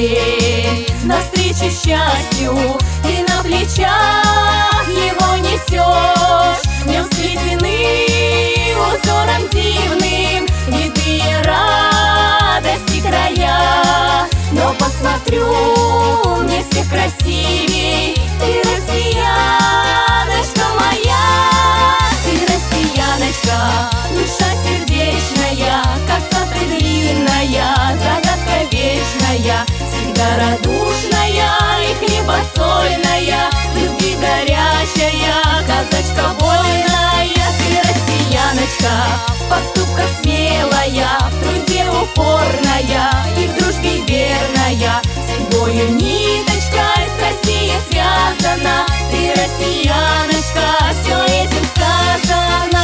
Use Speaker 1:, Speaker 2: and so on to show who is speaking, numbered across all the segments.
Speaker 1: день навстречу счастью, и на плечах его несешь. В нем сплетены узором дивным витые радости края. Но посмотрю, мне всех красивей ты, россияночка моя. Ты, россияночка, душа сердечная, коса ты длинная, загадка вечная, всегда радушная и хлебосольная, любви горячая, казачка вольная. Ты, россияночка, в поступках смелая, в труде упорная и в дружбе верная, судьбою ниточкой с Россией связана. Ты, россияночка, все этим сказано.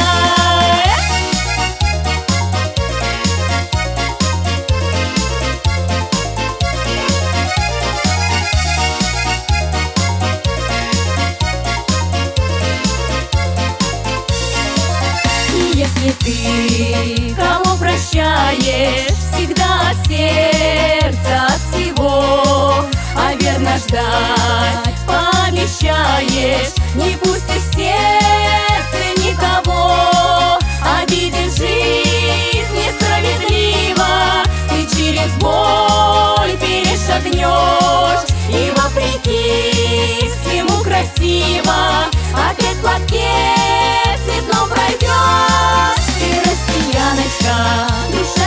Speaker 1: Если ты кому прощаешь, всегда от сердца, от всего, а верно ждать пообещаешь, не пустишь в сердце никого. Обидишь жизнь несправедливо, ты через боль перешагнешь, и вопреки всему красиво опять в платке цветном пройдешь. Ты, россияночка, душа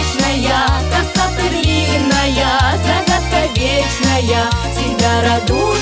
Speaker 1: сердечная, коса ты длинная, загадка вечная, всегда радует